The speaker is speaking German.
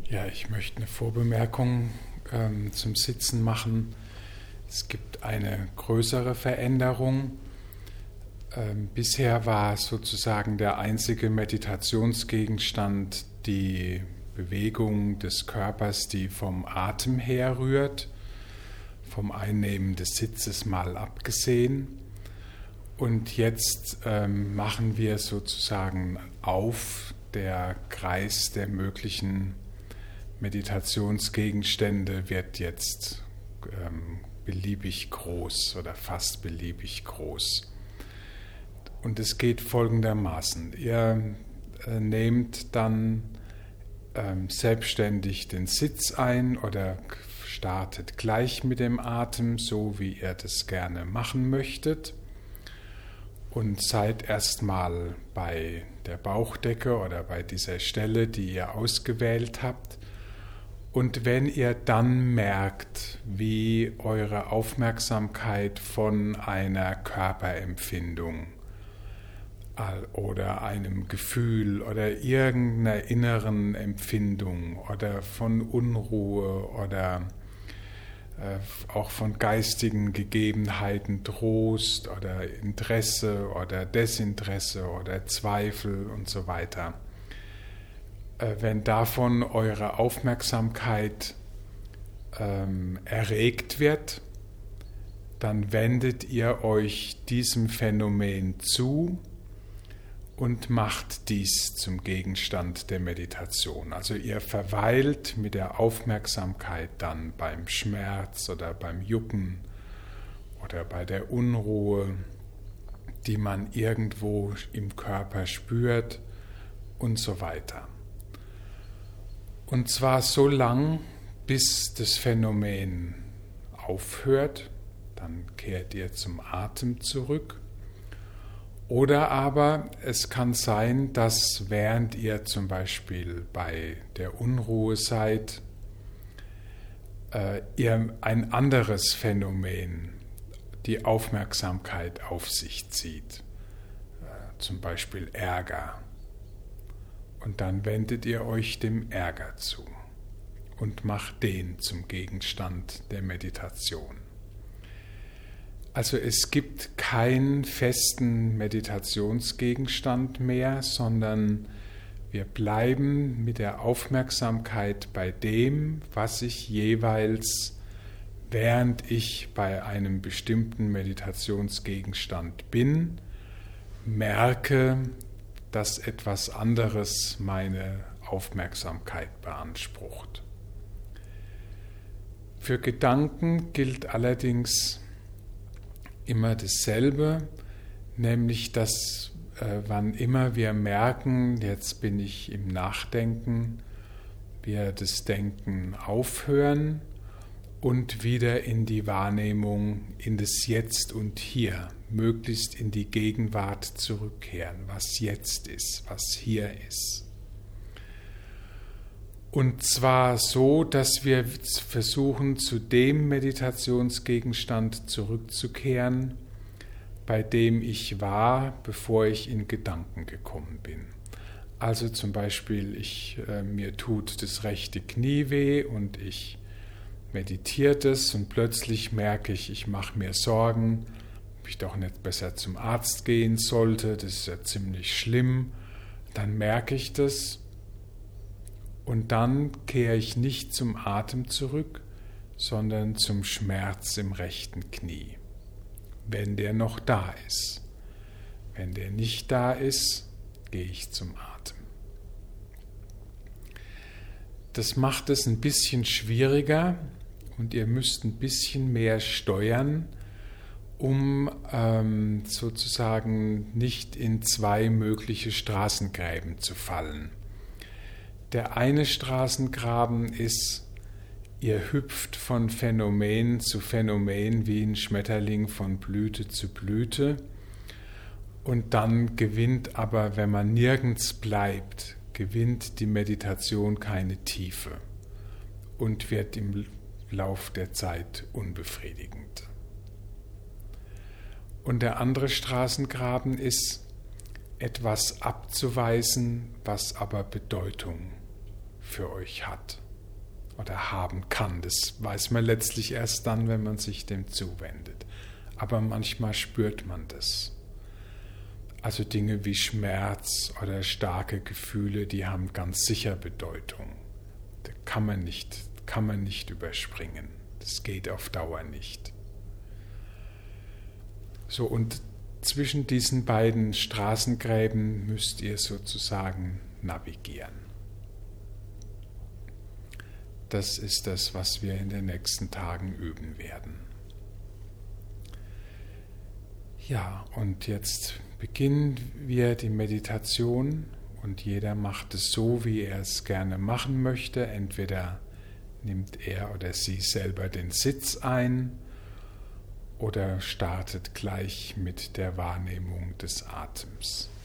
Ja, ich möchte eine Vorbemerkung zum Sitzen machen. Es gibt eine größere Veränderung. Bisher war sozusagen der einzige Meditationsgegenstand die Bewegung des Körpers, die vom Atem herrührt, vom Einnehmen des Sitzes mal abgesehen. Und jetzt machen wir sozusagen auf, der Kreis der möglichen Meditationsgegenstände wird jetzt beliebig groß oder fast beliebig groß. Und es geht folgendermaßen. Ihr nehmt dann selbstständig den Sitz ein oder startet gleich mit dem Atem, so wie ihr das gerne machen möchtet. Und seid erstmal bei der Bauchdecke oder bei dieser Stelle, die ihr ausgewählt habt. Und wenn ihr dann merkt, wie eure Aufmerksamkeit von einer Körperempfindung oder einem Gefühl oder irgendeiner inneren Empfindung oder von Unruhe oder auch von geistigen Gegebenheiten, Trost oder Interesse oder Desinteresse oder Zweifel und so weiter. Wenn davon eure Aufmerksamkeit erregt wird, dann wendet ihr euch diesem Phänomen zu und macht dies zum Gegenstand der Meditation. Also ihr verweilt mit der Aufmerksamkeit dann beim Schmerz oder beim Jucken oder bei der Unruhe, die man irgendwo im Körper spürt und so weiter. Und zwar so lang, bis das Phänomen aufhört, dann kehrt ihr zum Atem zurück. Oder aber es kann sein, dass während ihr zum Beispiel bei der Unruhe seid, ihr ein anderes Phänomen, die Aufmerksamkeit auf sich zieht, zum Beispiel Ärger. Und dann wendet ihr euch dem Ärger zu und macht den zum Gegenstand der Meditation. Also es gibt keinen festen Meditationsgegenstand mehr, sondern wir bleiben mit der Aufmerksamkeit bei dem, was ich jeweils, während ich bei einem bestimmten Meditationsgegenstand bin, merke, dass etwas anderes meine Aufmerksamkeit beansprucht. Für Gedanken gilt allerdings immer dasselbe, nämlich dass wann immer wir merken, jetzt bin ich im Nachdenken, wir das Denken aufhören und wieder in die Wahrnehmung, in das Jetzt und Hier, möglichst in die Gegenwart zurückkehren, was jetzt ist, was hier ist. Und zwar so, dass wir versuchen, zu dem Meditationsgegenstand zurückzukehren, bei dem ich war, bevor ich in Gedanken gekommen bin. Also zum Beispiel, mir tut das rechte Knie weh und ich meditiere das und plötzlich merke ich, ich mache mir Sorgen, ob ich doch nicht besser zum Arzt gehen sollte, das ist ja ziemlich schlimm. Dann merke ich das und dann kehre ich nicht zum Atem zurück, sondern zum Schmerz im rechten Knie, wenn der noch da ist. Wenn der nicht da ist, gehe ich zum Atem. Das macht es ein bisschen schwieriger und ihr müsst ein bisschen mehr steuern, um sozusagen nicht in zwei mögliche Straßengräben zu fallen. Der eine Straßengraben ist, ihr hüpft von Phänomen zu Phänomen wie ein Schmetterling von Blüte zu Blüte und dann gewinnt aber, wenn man nirgends bleibt, gewinnt die Meditation keine Tiefe und wird im Lauf der Zeit unbefriedigend. Und der andere Straßengraben ist, etwas abzuweisen, was aber Bedeutung für euch hat oder haben kann. Das weiß man letztlich erst dann, wenn man sich dem zuwendet. Aber manchmal spürt man das. Also Dinge wie Schmerz oder starke Gefühle, die haben ganz sicher Bedeutung. Da kann man nicht überspringen. Das geht auf Dauer nicht. So, und zwischen diesen beiden Straßengräben müsst ihr sozusagen navigieren. Das ist das, was wir in den nächsten Tagen üben werden. Ja, und jetzt beginnen wir die Meditation und jeder macht es so, wie er es gerne machen möchte. Entweder nimmt er oder sie selber den Sitz ein oder startet gleich mit der Wahrnehmung des Atems.